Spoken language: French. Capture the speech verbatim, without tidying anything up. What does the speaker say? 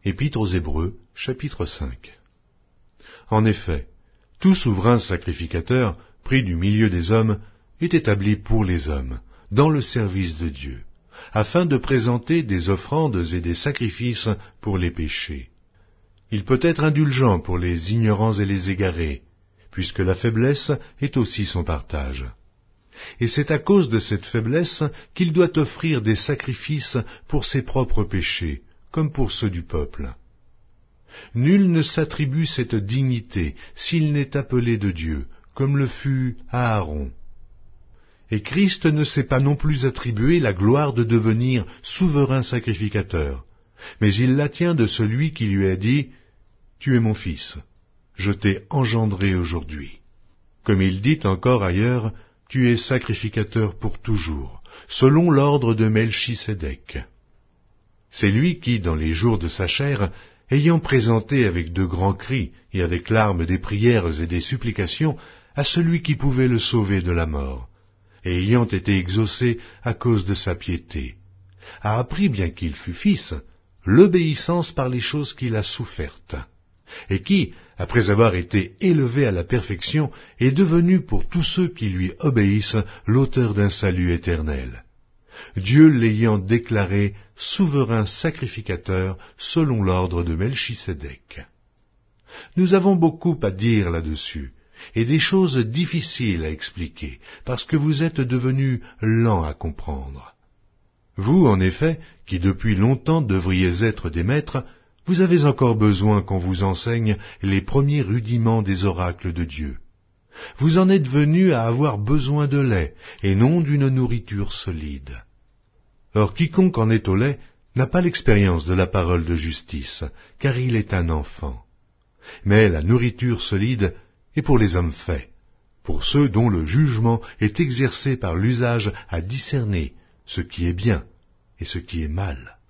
Épître aux Hébreux, chapitre cinq. En effet, tout souverain sacrificateur, pris du milieu des hommes, est établi pour les hommes, dans le service de Dieu, afin de présenter des offrandes et des sacrifices pour les péchés. Il peut être indulgent pour les ignorants et les égarés, puisque la faiblesse est aussi son partage. Et c'est à cause de cette faiblesse qu'il doit offrir des sacrifices pour ses propres péchés, comme pour ceux du peuple. Nul ne s'attribue cette dignité s'il n'est appelé de Dieu, comme le fut Aaron. Et Christ ne s'est pas non plus attribué la gloire de devenir souverain sacrificateur, mais il la tient de celui qui lui a dit « Tu es mon fils, je t'ai engendré aujourd'hui ». Comme il dit encore ailleurs, « Tu es sacrificateur pour toujours, selon l'ordre de Melchisédek ». C'est lui qui, dans les jours de sa chair, ayant présenté avec de grands cris et avec larmes des prières et des supplications à celui qui pouvait le sauver de la mort, et ayant été exaucé à cause de sa piété, a appris, bien qu'il fût fils, l'obéissance par les choses qu'il a souffertes, et qui, après avoir été élevé à la perfection, est devenu pour tous ceux qui lui obéissent l'auteur d'un salut éternel. Dieu l'ayant déclaré souverain sacrificateur selon l'ordre de Melchisédek. Nous avons beaucoup à dire là-dessus, et des choses difficiles à expliquer, parce que vous êtes devenus lents à comprendre. Vous, en effet, qui depuis longtemps devriez être des maîtres, vous avez encore besoin qu'on vous enseigne les premiers rudiments des oracles de Dieu. Vous en êtes venus à avoir besoin de lait, et non d'une nourriture solide. Or quiconque en est au lait n'a pas l'expérience de la parole de justice, car il est un enfant. Mais la nourriture solide est pour les hommes faits, pour ceux dont le jugement est exercé par l'usage à discerner ce qui est bien et ce qui est mal.